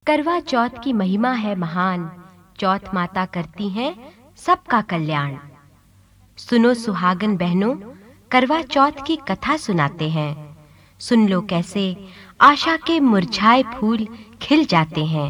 करवा चौथ की महिमा है महान, चौथ माता करती हैं सबका कल्याण। सुनो सुहागन बहनों, करवा चौथ की कथा सुनाते हैं। सुन लो कैसे आशा के मुरझाए फूल खिल जाते हैं।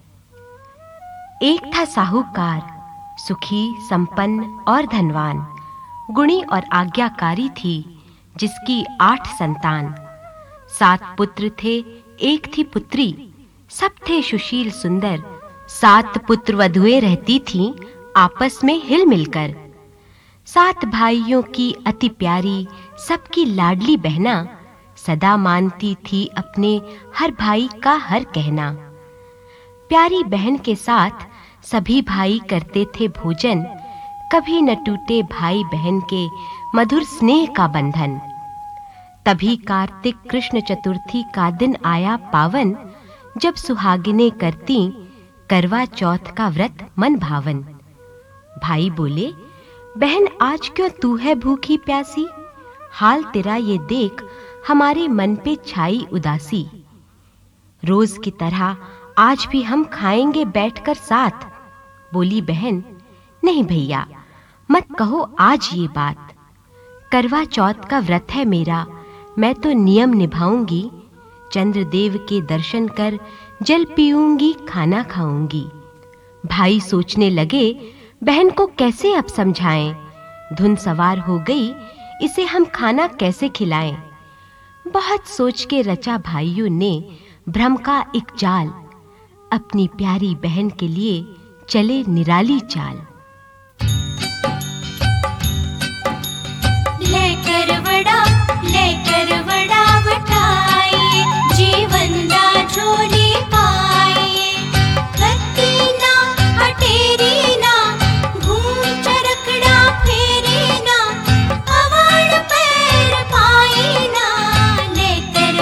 एक था साहूकार, सुखी, संपन्न और धनवान, गुणी और आज्ञाकारी थी जिसकी 8 संतान। 7 पुत्र थे, एक थी पुत्री, सब थे सुशील सुंदर। 7 पुत्र वधुएं रहती थीं आपस में हिल मिलकर। 7 भाइयों की अति प्यारी, सबकी लाडली बहना, सदा मानती थी अपने हर भाई का हर कहना। प्यारी बहन के साथ सभी भाई करते थे भोजन, कभी न टूटे भाई बहन के मधुर स्नेह का बंधन। तभी कार्तिक कृष्ण चतुर्थी का दिन आया पावन, जब सुहागिनें करती करवा चौथ का व्रत मन भावन। भाई बोले, बहन आज क्यों तू है भूखी प्यासी? हाल तेरा ये देख हमारे मन पे छाई उदासी। रोज की तरह आज भी हम खाएंगे बैठकर साथ। बोली बहन, नहीं भैया, मत कहो आज ये बात। करवा चौथ का व्रत है मेरा, मैं तो नियम निभाऊंगी। चंद्रदेव के दर्शन कर जल पीऊंगी, खाना खाऊंगी। भाई सोचने लगे बहन को कैसे अब समझाएं। धुन सवार हो गई, इसे हम खाना कैसे खिलाएं। बहुत सोच के रचा भाइयों ने भ्रम का एक जाल। अपनी प्यारी बहन के लिए चले निराली चाल। लेकर वड़ा बठाइए, जीवन दा झोली पाइए। कत्ती ना हटेरी ना, घूम चरखड़ा फेरी ना, अवाड़ पैर पाई ना। लेकर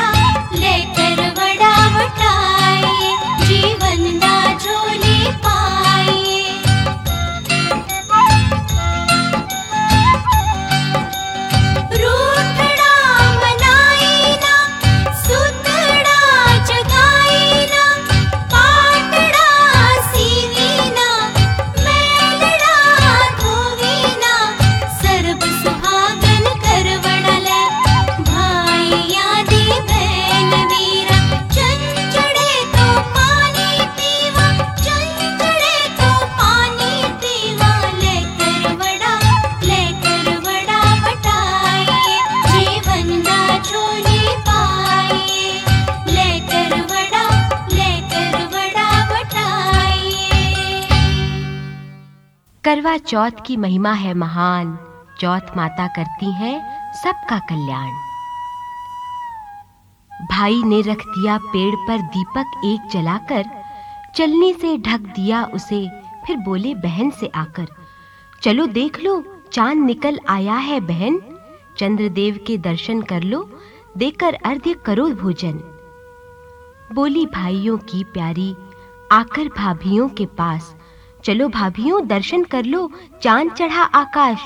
वड़ा बठाइए, जीवन दा झोली पाइए। करवा चौथ की महिमा है महान, चौथ माता करती हैं सबका कल्याण। भाई ने रख दिया पेड़ पर दीपक एक जलाकर, चलनी से ढक दिया उसे, फिर बोले बहन से आकर, चलो देख लो चांद निकल आया है बहन। चंद्रदेव के दर्शन कर लो, देकर अर्घ्य करो भोजन। बोली भाइयों की प्यारी आकर भाभियों के पास, चलो भाभियों दर्शन कर लो चांद चढ़ा आकाश।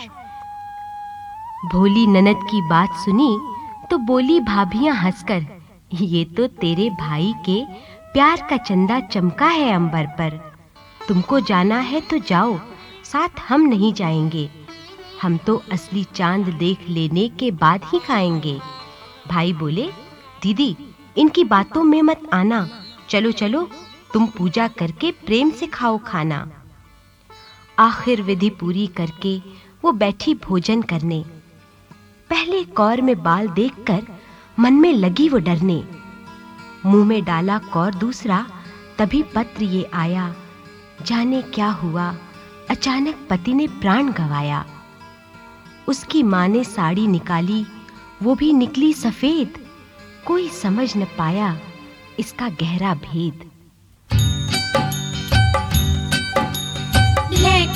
भोली ननद की बात सुनी तो बोली भाभियां हंसकर, ये तो तेरे भाई के प्यार का चंदा चमका है अंबर पर। तुमको जाना है तो जाओ, साथ हम नहीं जाएंगे। हम तो असली चांद देख लेने के बाद ही खाएंगे। भाई बोले, दीदी इनकी बातों में मत आना, चलो चलो तुम पूजा करके प्रेम से खाओ खाना। आखिर विधि पूरी करके वो बैठी भोजन करने। पहले कौर में बाल देखकर मन में लगी वो डरने। मुंह में डाला कौर दूसरा, तभी पत्र ये आया, जाने क्या हुआ अचानक पति ने प्राण गंवाया। उसकी माँ ने साड़ी निकाली, वो भी निकली सफेद, कोई समझ न पाया इसका गहरा भेद।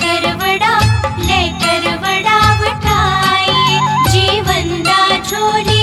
लेकर वड़ा बठाइए, जीवन दा झोली